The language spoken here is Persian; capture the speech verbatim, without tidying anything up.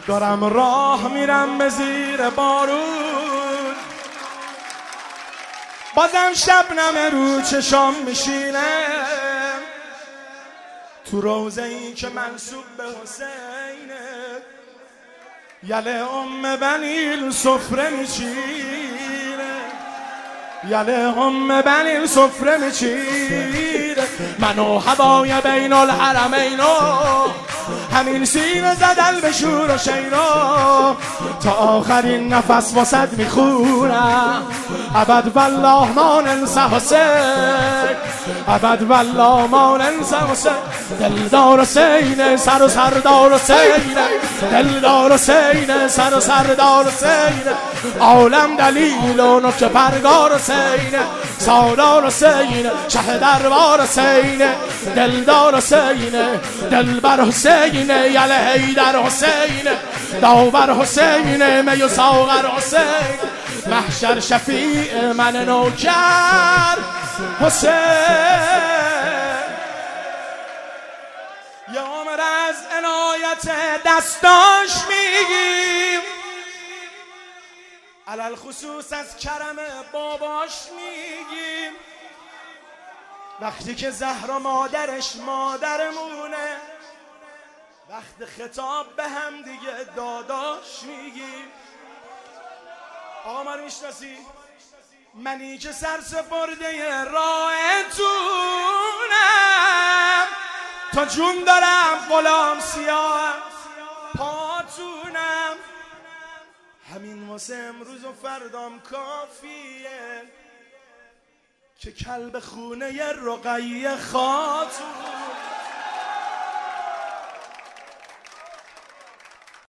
دارم راه میرم به زیر بارون، بازم شبنم رو چشام میشینه، تو روضه ای که منسوب به حسینه، یله ام بنی سفره میچینه، یله ام بنی سفره میچینه، منو هوای بین الحرمینو همین سینه زدن به شور و شیرا، تا آخرین نفس واسد میخونم ابد والله ما ننسى حسین، ابد والله ما ننسى حسین، دلدار حسین سر و سردار حسین، دلدار حسین سر و سردار حسین، عالم دلیل و نکته پرگار حسین، سالار حسین شه دربار حسین، دلدار حسین دلبر حسین، یله حیدر حسین، داور حسین، می و ساغر حسین، محشر شفیع من نوکر حسین. یا عمر از عنایت دستاش میگیم، علل خصوص از کرم باباش میگیم، وقتی که زهرا مادرش مادرمونه، وقت خطاب به هم دیگه داداش میگیم. آقا من میشناسی؟ منی که سرسپرده راهتونم، تا جون دارم غلام سیاه پاتونم، همین واسه امروز و فردام کافیه که کلب خونه رقیه خاتون